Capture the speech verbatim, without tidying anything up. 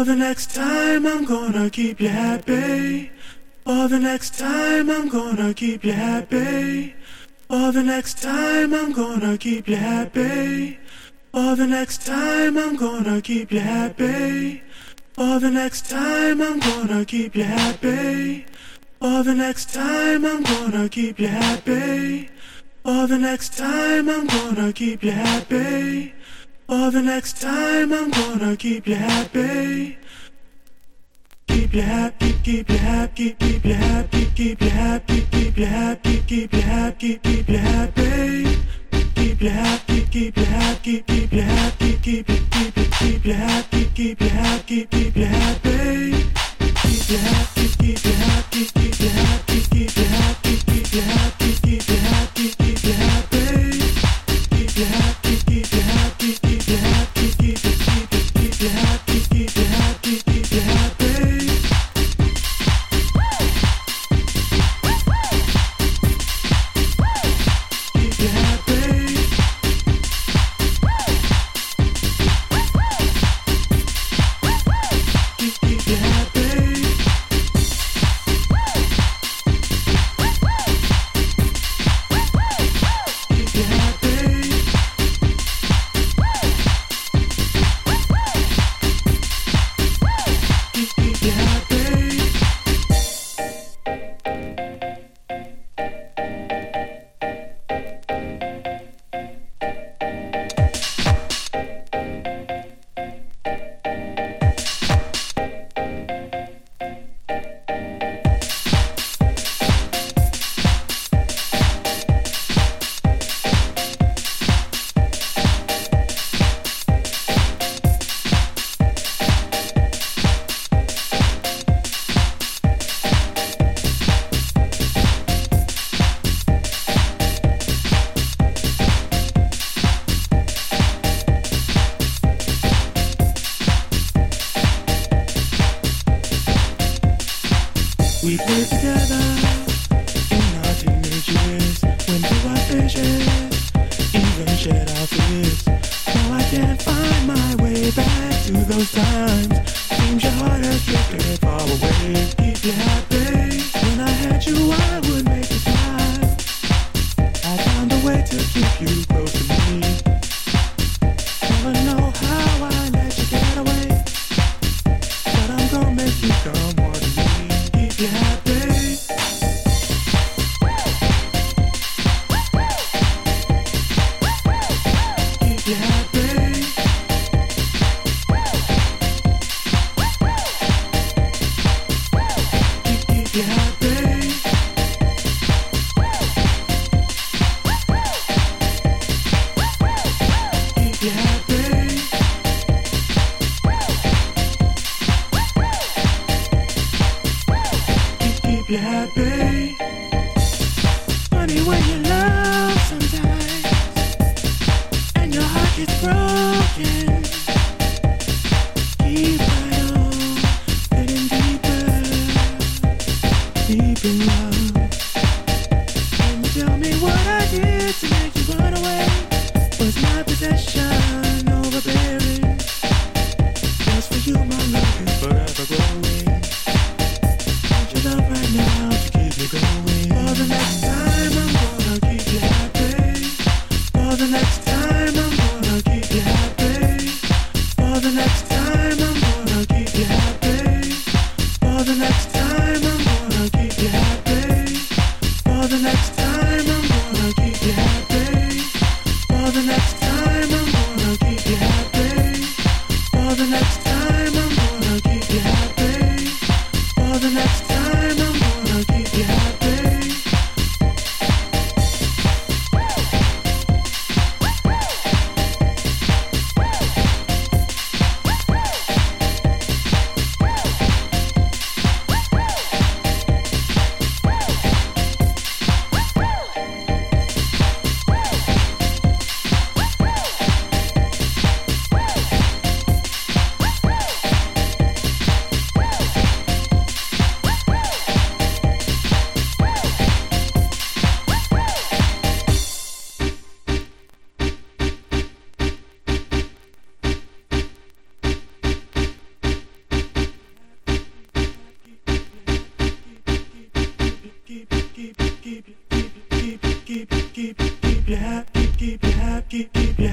For the next time I'm gonna keep you happy. For the next time I'm gonna keep you happy. For the next time I'm gonna keep you happy. For the next time I'm gonna keep you happy. For the next time I'm gonna keep you happy. For the next time I'm gonna keep you happy. For the next time I'm gonna keep you happy. For the next time I'm gonna keep you happy. Keep you happy, keep you happy, keep you happy, keep you happy, keep you happy, keep you happy, keep you happy. Keep you happy, keep you happy, keep you happy, keep you keep you keep you happy, keep you happy, keep you happy. Keep you happy, keep you happy, keep you happy, keep you happy, keep you happy, keep you happy, keep you happy. Keep you happy, keep you happy, keep you happy, keep you keep you keep you happy, keep you happy, keep you happy. Keep you happy. Keep keep you happy. Keep you happy. Keep keep you happy. We played together in our teenage years, went through our visions, even shared our fears. Now I can't find my way back to those times. Seems your heart has drifted far away. Keep you happy. When I had you, I would make you smile. I found a way to keep you close to me. Never know how I let you get away, but I'm gonna make you come more to me. Keep you happy. Keep you happy. Keep keep you happy. Keep you happy. Keep keep you happy. Funny when you love sometimes, and your heart gets broken. Keep right on, getting deeper, deep in love. And tell me what I did to make you run away. Was my possession overbearing? Just for you, my love is forever growing. Need your love right now to keep me going. For the next time I'm gonna keep you happy. For the next time I'm gonna keep you happy. For the next time I'm gonna keep you happy. For the next time I'm gonna keep you happy. For the next time I'm gonna keep you happy. For the next time I'm gonna keep you happy. For the next time I'm gonna keep you happy. For the next time I'm gonna keep you happy. keep keep you